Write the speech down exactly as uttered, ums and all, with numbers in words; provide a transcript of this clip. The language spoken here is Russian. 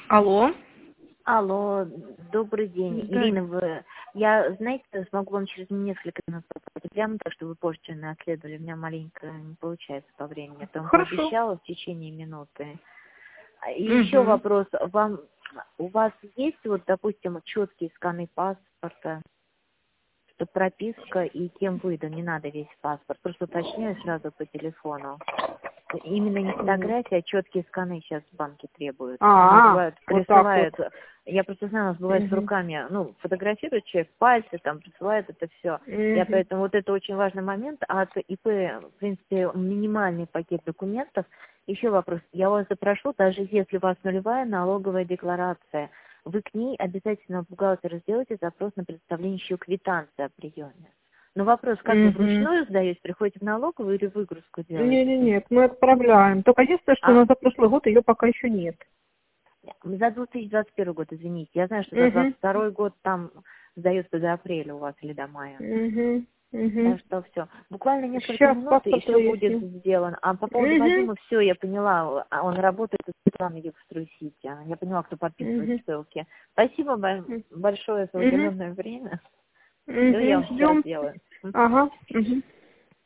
Алло. Алло, добрый день. Да. Ирина, вы... я, знаете, смогу вам через несколько минут попасть прямо так, чтобы вы позже наследовали. У меня маленько не получается по времени. Я там Хорошо. пообещала в течение минуты. И Мгм. еще вопрос. Вам, у вас есть, вот, допустим, четкие сканы паспорта, что прописка и кем выдан, не надо весь паспорт. Просто уточняю сразу по телефону. Именно не фотография, а четкие сканы сейчас банки требуют. Они А, бывают, вот так присылают. вот. Я просто знаю, у нас бывает с Мгм. руками, ну, фотографирует человек, пальцы там присылает это все. Я Мгм. поэтому вот это очень важный момент. А от ИП, в принципе, минимальный пакет документов. Еще вопрос. Я вас запрошу, даже если у вас нулевая налоговая декларация, вы к ней обязательно бухгалтеру сделайте запрос на представление еще квитанции о приеме. Но вопрос, как вы Мгм. вручную сдаете, приходите в налоговую или выгрузку Не, делаете? не, нет, мы отправляем. Только единственное, что у А, нас за прошлый год ее пока еще нет. за две тысячи двадцать первый год, извините. Я знаю, что за двадцать Угу. второй год там сдается до апреля у вас или до мая. Угу. Угу. Так что все. Буквально несколько Сейчас минут и паспорт все будет выясним. сделано. А по поводу Угу. Вадима, все, я поняла. А Он работает у Светланы Югстрой-Сити. Я поняла, кто подписывает Угу. ссылки. Спасибо бо- большое за Угу. уделенное время. Все, я Угу. вам сейчас Ждем. сделаю. Ага. Угу.